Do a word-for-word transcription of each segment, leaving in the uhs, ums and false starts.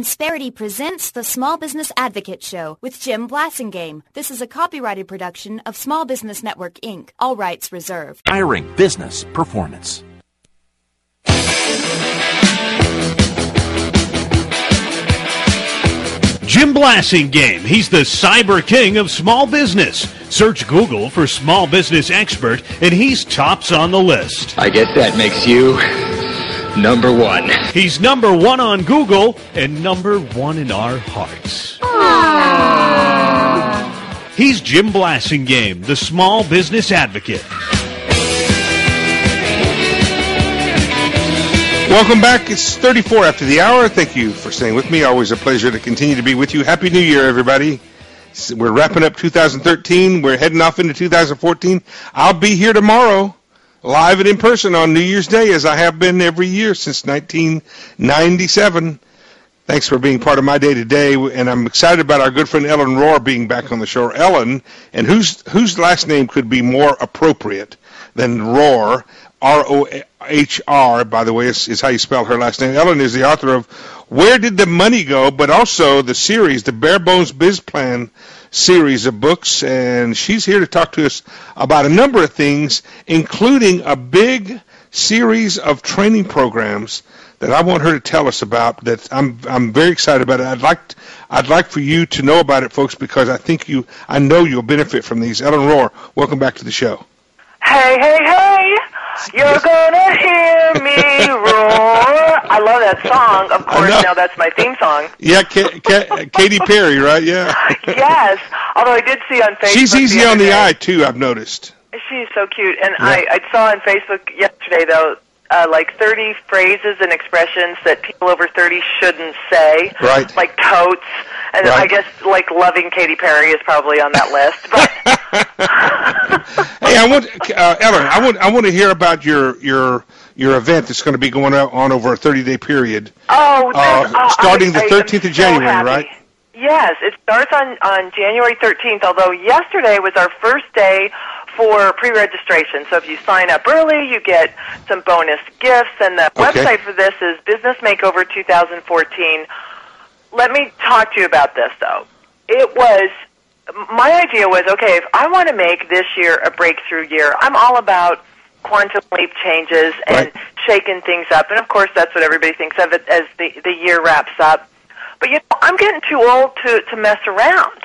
Insperity presents the Small Business Advocate Show with Jim Blasingame. This is a copyrighted production of Small Business Network, Incorporated. All rights reserved. Hiring Business Performance. Jim Blasingame. He's the cyber king of small business. Search Google for small business expert, and he's tops on the list. I guess that makes you number one. He's number one on Google and number one in our hearts. Aww. He's Jim Blasingame, the small business advocate. Welcome back. It's thirty-four after the hour. Thank you for staying with me. Always a pleasure to continue to be with you. Happy New Year, everybody. We're wrapping up two thousand thirteen. We're heading off into two thousand fourteen. I'll be here tomorrow, live and in person on New Year's Day, as I have been every year since nineteen ninety-seven. Thanks for being part of my day today, and I'm excited about our good friend Ellen Rohr being back on the show. Ellen, and whose whose last name could be more appropriate than Rohr? R O H R, by the way, is, is how you spell her last name. Ellen is the author of Where Did the Money Go?, but also the series, the Bare Bones Biz Plan series of books, and she's here to talk to us about a number of things, including a big series of training programs that I want her to tell us about. That I'm I'm very excited about it. I'd like I'd like for you to know about it, folks, because I think you I know you'll benefit from these. Ellen Rohr, welcome back to the show. Hey, hey, hey! You're gonna hear me roar. I love that song. Of course, now that's my theme song. Yeah, Ka- Ka- Katy Perry, right? Yeah. Yes. Although I did see on Facebook. She's easy the on the day, eye too, I've noticed. She's so cute, and Yeah. I, I saw on Facebook yesterday though, uh, like thirty phrases and expressions that people over thirty shouldn't say. Right. Like totes, and Right. I guess like loving Katy Perry is probably on that list. But hey, I want uh, Ellen. I want I want to hear about your your your event that's going to be going on over a thirty-day period. Oh, uh, oh, starting I, the thirteenth I of January, so right? Yes, it starts on, on January thirteenth, although yesterday was our first day for pre-registration. So if you sign up early, you get some bonus gifts, and the Okay. website for this is Business Makeover twenty fourteen. Let me talk to you about this, though. It was, my idea was, okay, if I want to make this year a breakthrough year, I'm all about quantum leap changes and Right. shaking things up, and of course that's what everybody thinks of it as the, the year wraps up. But, you know, I'm getting too old to, to mess around.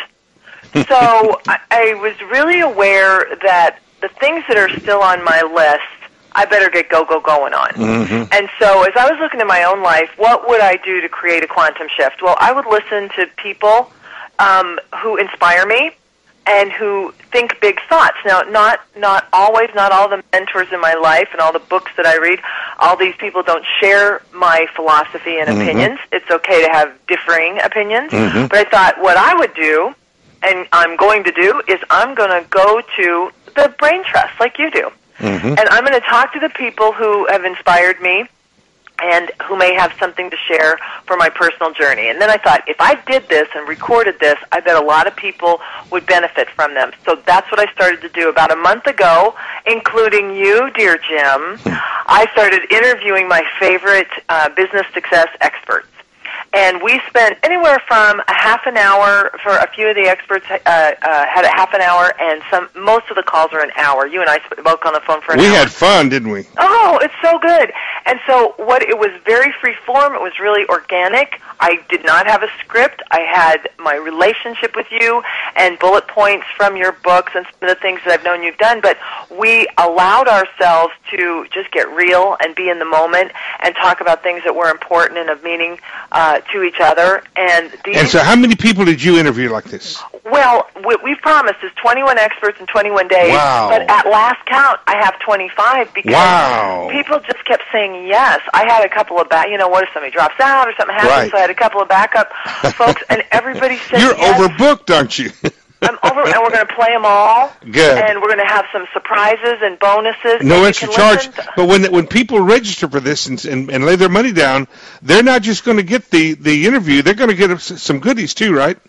So I, I was really aware that the things that are still on my list, I better get go, go, going on. Mm-hmm. And so as I was looking at my own life, what would I do to create a quantum shift? Well, I would listen to people um, who inspire me and who think big thoughts. Now, not not always, not all the mentors in my life and all the books that I read, all these people don't share my philosophy and Mm-hmm. opinions. It's okay to have differing opinions. Mm-hmm. But I thought what I would do, and I'm going to do, is I'm going to go to the brain trust like you do. Mm-hmm. And I'm going to talk to the people who have inspired me and who may have something to share for my personal journey. And then I thought, if I did this and recorded this, I bet a lot of people would benefit from them. So that's what I started to do about a month ago, including you, dear Jim. I started interviewing my favorite uh, business success experts. And we spent anywhere from a half an hour for a few of the experts. Uh, uh, had a half an hour, and some most of the calls are an hour. You and I spoke on the phone for an We hour. had fun, didn't we? Oh, it's so good. And so what it was very free form. It was really organic. I did not have a script. I had my relationship with you and bullet points from your books and some of the things that I've known you've done. But we allowed ourselves to just get real and be in the moment and talk about things that were important and of meaning uh, to each other. And these, And so how many people did you interview like this? well, what we've promised is twenty-one experts in twenty-one days. Wow. But at last count, I have twenty-five because Wow. people just kept saying yes. I had a couple of back. You know, what if somebody drops out or something happens? Right. So I had a couple of backup folks, and everybody said You're yes. overbooked, aren't you? I'm over, and we're going to play them all. Good. And we're going to have some surprises and bonuses. No and you extra can charge. listen to- But when when people register for this and, and, and lay their money down, they're not just going to get the, the interview. They're going to get some goodies too, right?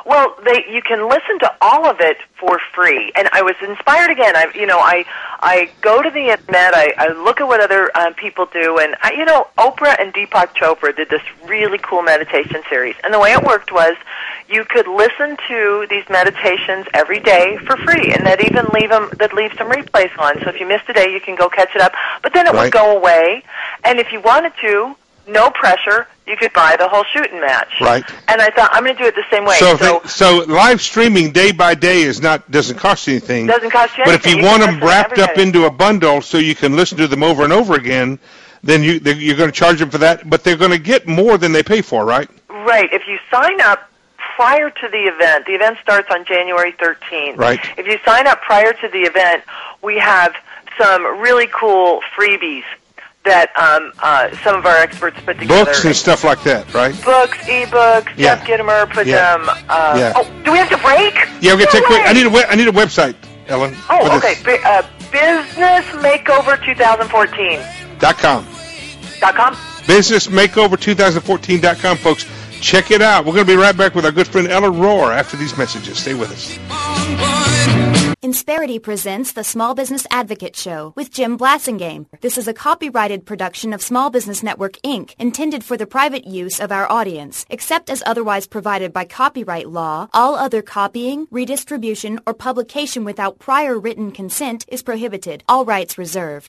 Well, they you can listen to all of it for free, and I was inspired again. I, you know, I I go to the internet, I, I look at what other um, people do, and I, you know, Oprah and Deepak Chopra did this really cool meditation series, and the way it worked was you could listen to these meditations every day for free, and that even leave them that leave some replays on. So if you missed a day, you can go catch it up. But then it Right. would go away, and if you wanted to, no pressure, you could buy the whole shooting match. Right. And I thought I'm going to do it the same way. So, So, if they, so live streaming day by day is not doesn't cost you anything. Doesn't cost you But if anything. you, You want can them listen to wrapped up everybody. into a bundle so you can listen to them over and over again, then you they, you're going to charge them for that. But they're going to get more than they pay for, right? right, if you sign up prior to the event, the event starts on January thirteenth. Right. If you sign up prior to the event, we have some really cool freebies that um, uh, some of our experts put together. Books and stuff like that, right? Books, ebooks. Yeah. Jeff Gittimer put Yeah. them. Uh, Yeah. Oh, do we have to break? Yeah, we're going to No take a quick. way. I need a we- I need a website, Ellen. for Oh, this. okay. B- uh, Business Makeover twenty fourteen Dot com. dot com. business makeover twenty fourteen dot com, folks. Check it out. We're going to be right back with our good friend Ellen Rohr after these messages. Stay with us. Insperity presents the Small Business Advocate Show with Jim Blasingame. This is a copyrighted production of Small Business Network, Incorporated, intended for the private use of our audience. Except as otherwise provided by copyright law, all other copying, redistribution, or publication without prior written consent is prohibited. All rights reserved.